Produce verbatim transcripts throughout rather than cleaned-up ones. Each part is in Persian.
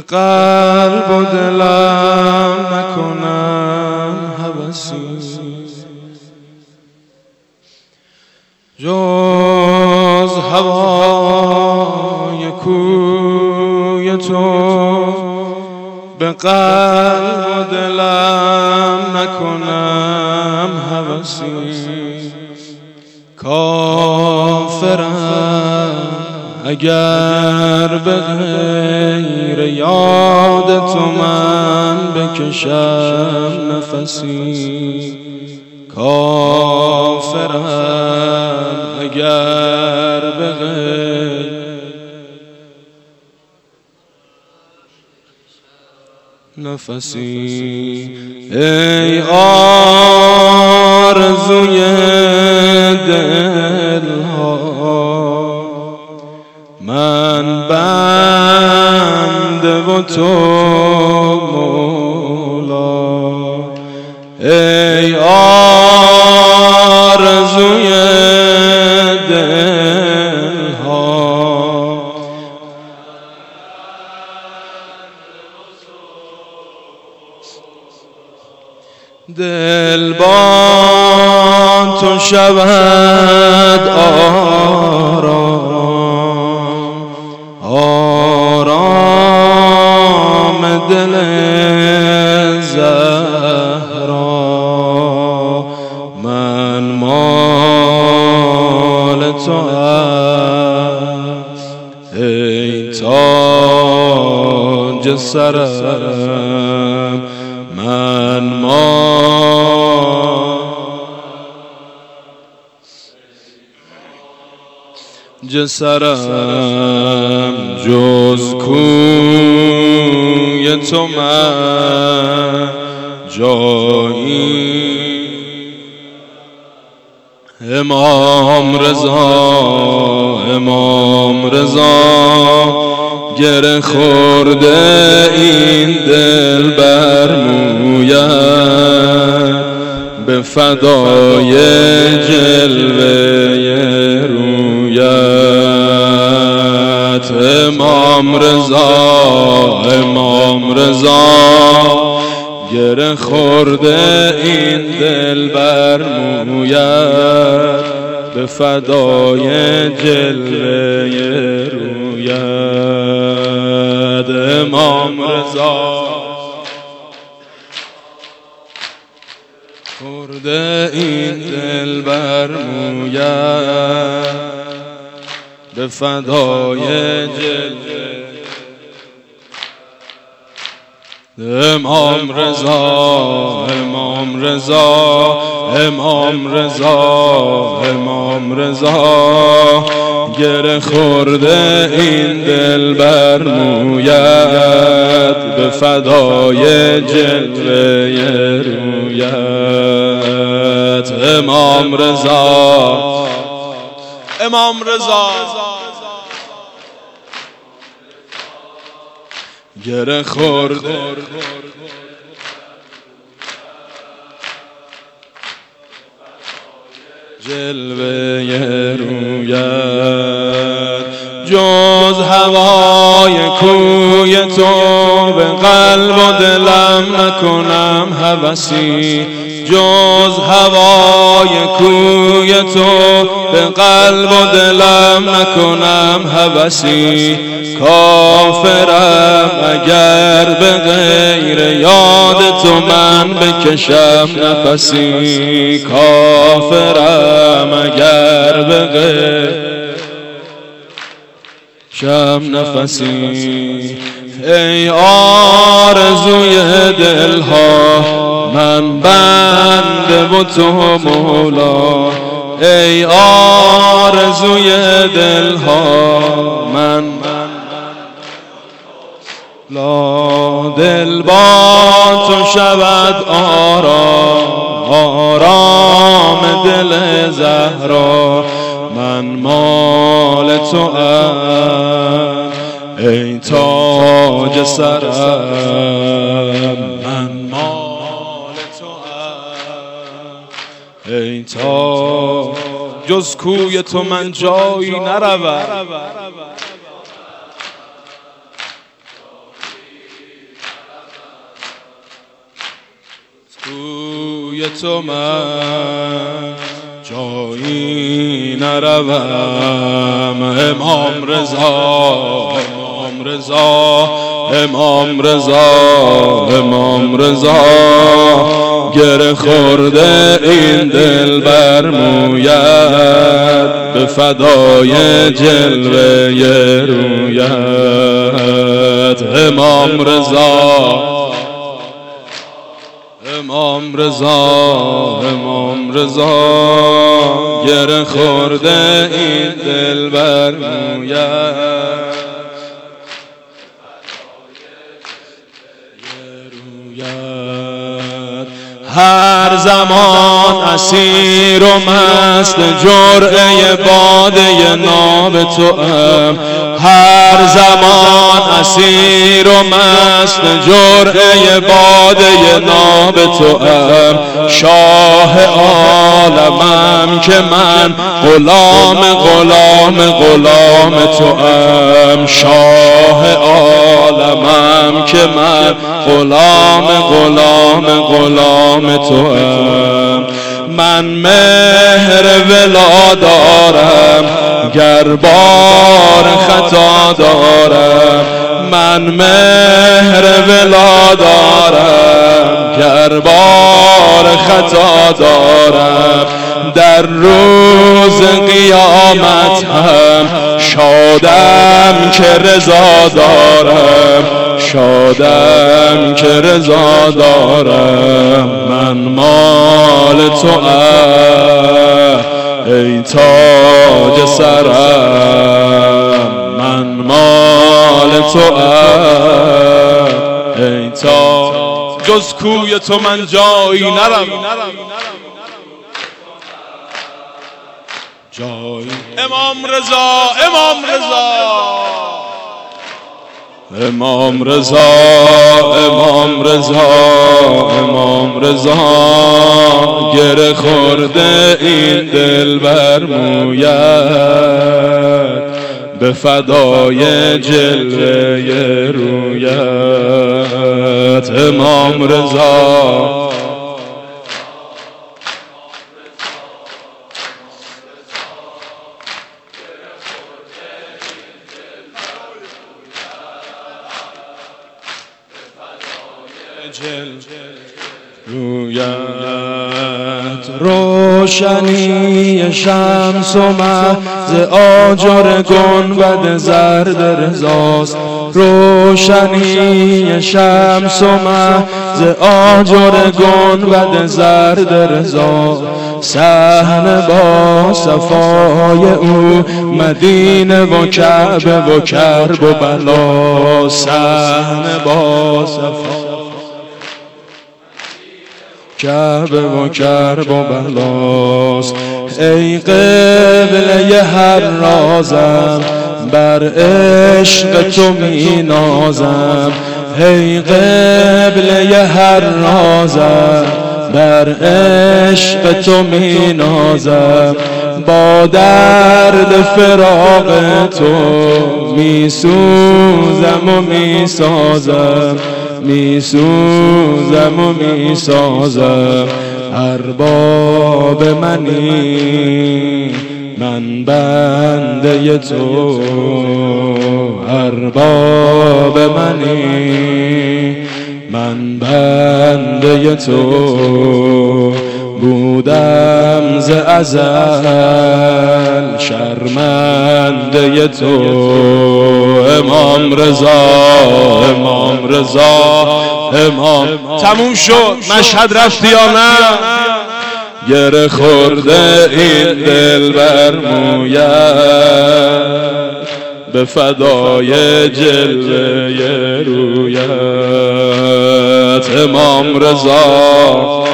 قلب و دلم نکنم هوسی جز هوای کوی تو، به قلب و دلم نکنم هوسی. کافرم اگر به غیر یاد تو من بکشم نفسی. کافرم اگر به غیر نفسی. ای آرزوی دلها، من بنده و تو مولا. ای آرزوی دلها، دل با تو شود آرام، آرام دل زهرا. من مال تو ام ای تاج سرم، من مال جسرم. جز کوی تو من جایی. امام رضا امام رضا گره خورده این دل بر مویت، به فدای جلوه رویت. امام رضا امام رضا گره خورده این دل بر مویت، به فدای جلوه رویت. امام رضا خورده این دل بر مویت، به فدای جلوه. امام رضا امام رضا امام رضا امام رضا گره خورده این دل بر مویت، به فدای جلوه رویت. امام رضا امام رضا گره خورده جلوه رویت. جز هوای کوی تو، به قلب و دلم نکنم هوسی. جز هوای کوی تو، به قلب و دلم نکنم هوسی. کافرم اگر به غیر یاد تو من بکشم نفسی. کافرم اگر به غیر شم نفسی. ای آرزوی دلها، من بنده و تو مولا. ای آرزوی دلها، من لا دل با تو شود آرام، آرام دل زهرا. من مال تو ام ای تاج سرم، من مال تو ام ای تاج. جز کوی تو من جایی نروم، تو من جایی نروم. امام رضا امام رضا امام رضا امام رضا گره خورده این دل بر مویت به فدای جلوه رویت. امام رضا امام رضا امام رضا گره خورده این دل بر مویت. هر زمان اسیر و مست جرعه باده ناب توام. هر زمان اسیر و مست جرعه باده ناب توام. شاه عالمم که من غلام غلام غلام توام. شاه عالمم که من غلام غلام غلام توام. من مهر ولا دارم گر بار خطا دارم. من مهر ولا دارم گر بار خطا دارم. در روز قیامت هم شادم که رضا دارم. شادم که رضا دارم. من مال تو ام ای تاج سرم. من مال تو ام ای تاج. جز کوی تو من جایی نرم. جایی امام رضا امام رضا امام رضا امام رضا امام رضا گره خورده این دل بر مویت به فدای جلوه رویت. امام رضا رویت. روشنی شمس و مه ز آجر گنبد زرد رضاست. روشنی شمس و مه ز آجر گنبد زرد رضا. صحن با صفای او مدینه و کعبه و کرب و بلا. صحن با صفای کعبه و کرب و بلاست. ای قبله هر رازم بر عشق تو می نازم. ای قبله هر رازم بر عشق تو می نازم. با درد فراق تو می سوزم و می سازم. می سوزم و می سازم. ارباب منی من بنده تو. ارباب منی من بنده تو. بودم ز ازل شرمنده تو. امام رضا امام رضا امام. تموم شد. مشهد رفتی یا نه؟ گره خورده این دل بر مویت به فدای جلوه رویت. امام رضا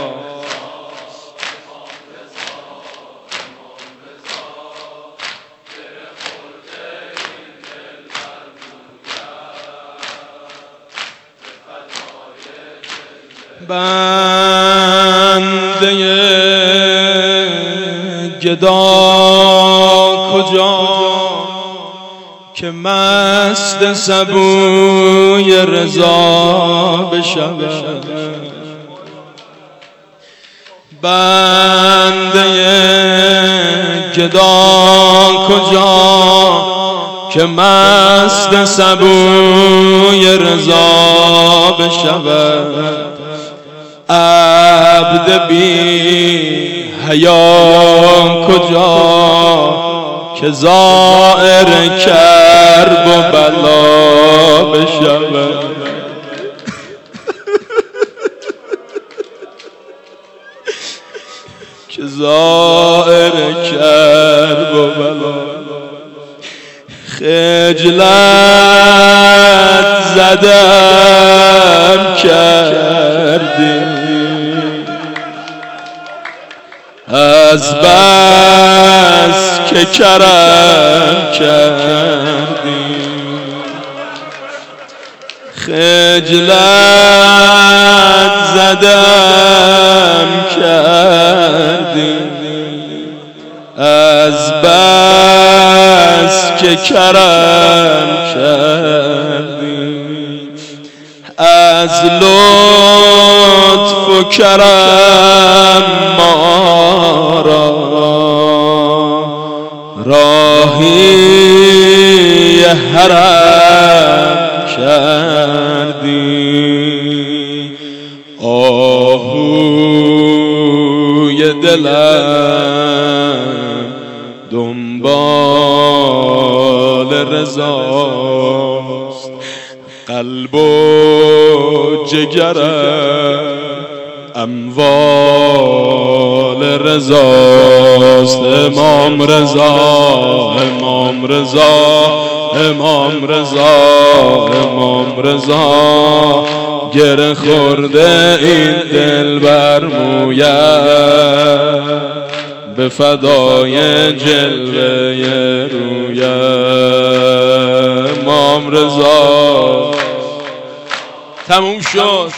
بنده گدا کجا که مست سبوی رضا بشود. بنده گدا کجا که مست سبوی رضا بشود، عبد بی حیا کجا که زائر کرب و بلا بشود. که زائر کرب و بلا. خجلت زدم کردی از بس که کرم کردی، خجلت زدم کردی از بس که کرم کردی، از لطف و کرم ما را راهی حرم کردی. آهوی دلم دنبال رضاست، قلب و جگرم اموال رضاست. امام رضا، امام رضا، امام رضا، امام رضا، گره خورده این دل بر مویت به فدای جلوه رویت. امام رضا تموم شد.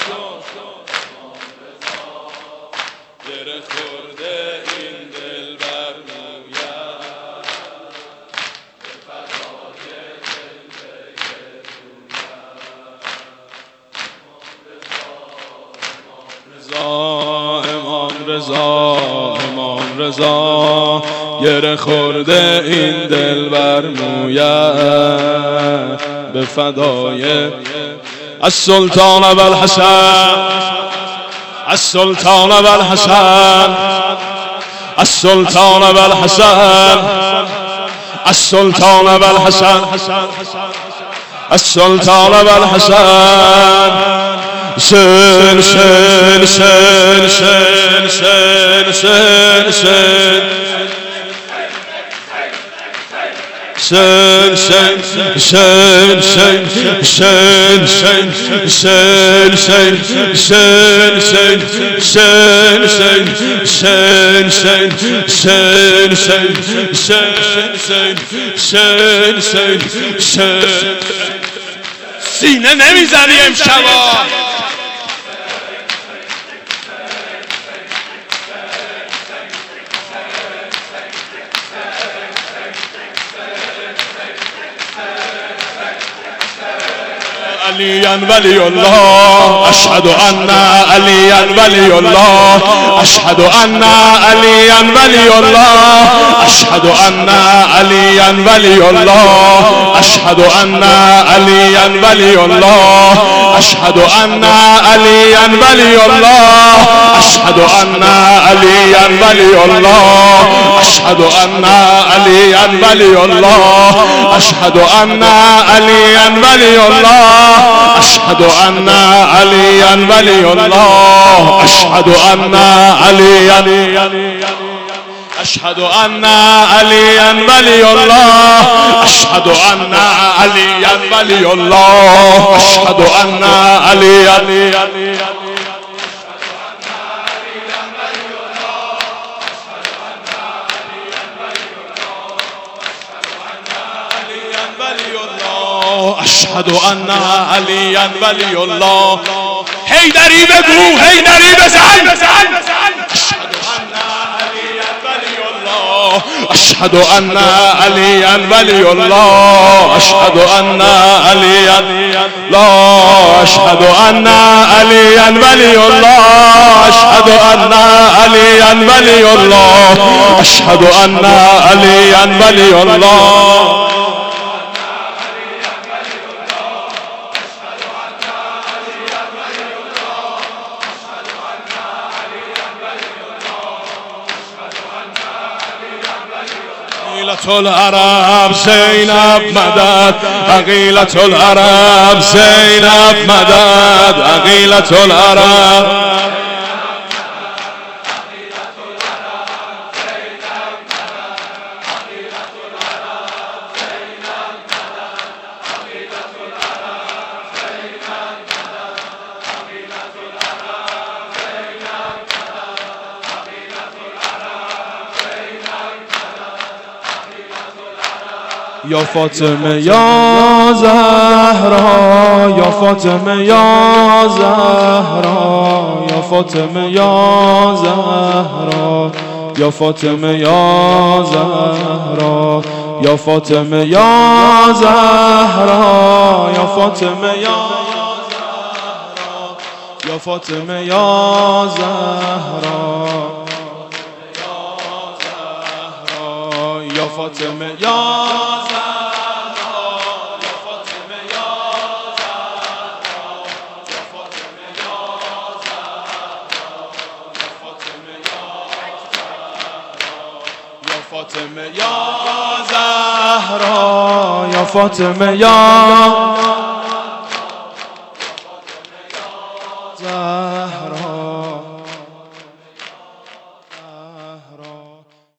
گره خورده این دل بر مویت به فدای جلوه رویت. امام رضا، امام رضا، گره خورده این دل بر مویت به فدای السلطان ابوالحسن، السلطان ابوالحسن، السلطان ابوالحسن، السلطان ابوالحسن، السلطان ابوالحسن. سن سن سن سن سن سن سن Sen sen sen sen sen sen sen sen sen sen sen sen sen sen sen sen sen سینه نمیزنی امشبا عليا ولي الله أشهد أن عليا ولي الله أشهد أن عليا ولي الله أشهد أن عليا ولي الله أشهد أن عليا ولي الله أشهد أن عليا ولي الله أشهد أن عليا ولي الله أشهد أن عليا ولي الله أشهد أن عليا ولي الله أشهد أن عليا ولي الله أشهد أن عليا أشهد أن عليا ولي الله أشهد أن عليا ولي الله أشهد أن عليا أشهد أن عليا ولي الله حیدری بگو حیدری بزن أشهد أن عليا ولي الله اشهد ان علیا ولی الله اشهد ان علیا لا اشهد ان علیا ولی الله اشهد ان علیا ولی الله اشهد ان علیا ولی الله عقيلة العرب زينب مدد عقيلة العرب زينب مدد عقيلة العرب یا فاطمه یا زهرا یا فاطمه یا زهرا یا فاطمه یا زهرا یا فاطمه یا زهرا یا فاطمه یا زهرا یا فاطمه یا زهرا یا فاطمه یا زهرا یا فاطمه یا فاطمه یا زهرا یا فاطمه یا